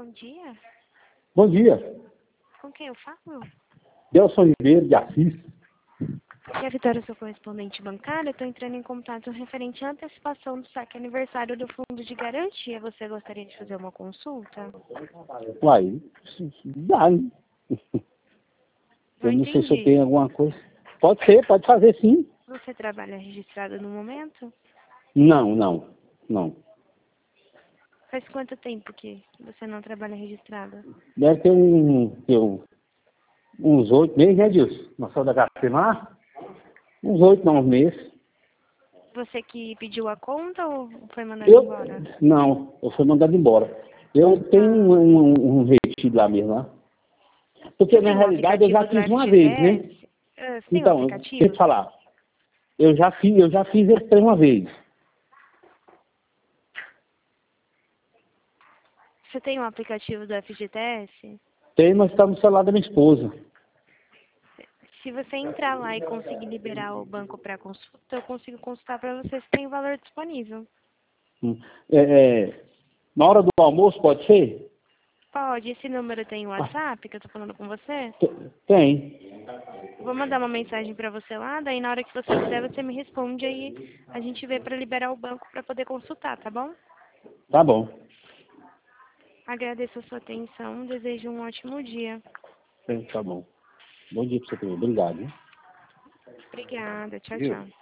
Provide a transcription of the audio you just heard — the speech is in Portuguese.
Bom dia. Bom dia. Com quem eu falo? Delson Ribeiro de Assis. Aqui é a Vitória, sou correspondente bancária. Estou entrando em contato referente à antecipação do saque aniversário do Fundo de Garantia. Você gostaria de fazer uma consulta? Uai, dá, né? Eu não sei se eu tenho alguma coisa. Pode ser, pode fazer sim. Você trabalha registrado no momento? Não. Faz quanto tempo que você não trabalha registrado? Deve ter uns 8 meses, né, Dilson? Nós somos da HPMA? Uns 8, 9 meses. Você que pediu a conta ou foi mandado embora? Não, eu fui mandado embora. Eu tenho um retido lá mesmo, lá. Porque, na realidade, eu já fiz uma vez, né? Você tem um Então, aplicativo? deixa eu te falar. Eu já fiz esse trem uma vez. Você tem um aplicativo do FGTS? Tem, mas está no celular da minha esposa. Se você entrar lá e conseguir liberar o banco para consulta, eu consigo consultar para você se tem o valor disponível. Na hora do almoço, pode ser? Pode. Esse número tem o WhatsApp que eu tô falando com você? Tem. Vou mandar uma mensagem para você lá, daí na hora que você quiser você me responde, aí a gente vê para liberar o banco para poder consultar, tá bom? Tá bom. Agradeço a sua atenção, desejo um ótimo dia. Tá bom. Bom dia para você também. Obrigado, hein? Obrigada, tchau, Viu? tchau.